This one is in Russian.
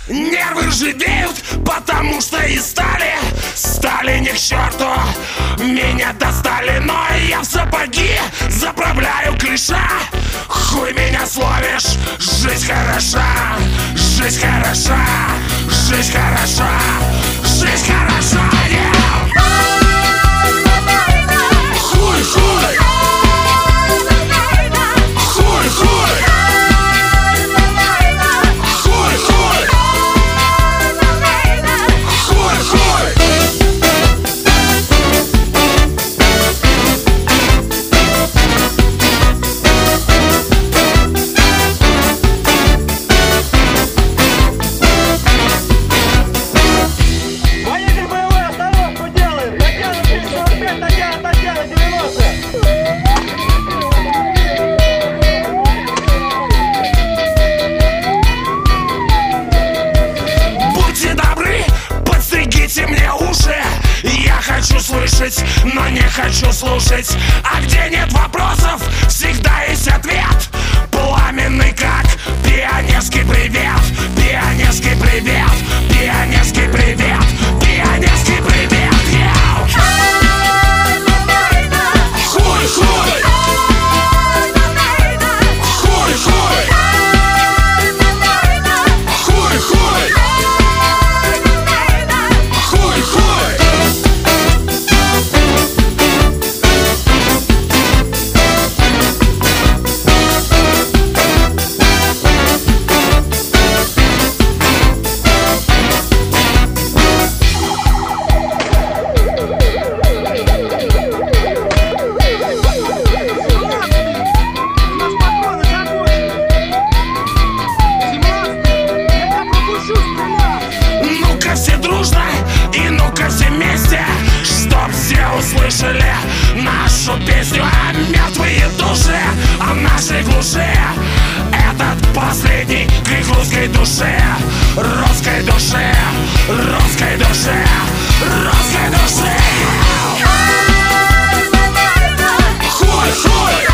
Нервы ржавеют, потому что и стали не к черту. Меня достали, но я в сапоги заправляю клише. Хуй меня словишь, жизнь хороша, жизнь хороша, жизнь хороша, жизнь хороша, yeah! Хуй, хуй! Хуй, хуй! Хуй, хуй! Хуй, хуй! Водитель боевой, остановку делаем! Татьяна 345, Татьяна 90! Будьте добры, подстригите мне уши. Я хочу слышать, но не хочу слушать. А где нет вопросов, всегда есть ответ. Пламенный как пионерский привет. Пионерский привет. Пионерский привет. Пионерский привет, yeah! Хуй, хуй! Хуй, хуй! Хуй, хуй! Хуй, хуй! Ну-ка все дружно и ну-ка все вместе, чтоб все услышали нашу песню. А мертвые души, о нашей глуши, этот последний крик русской души. Русской души, русской души, русской души. Хуй, хуй!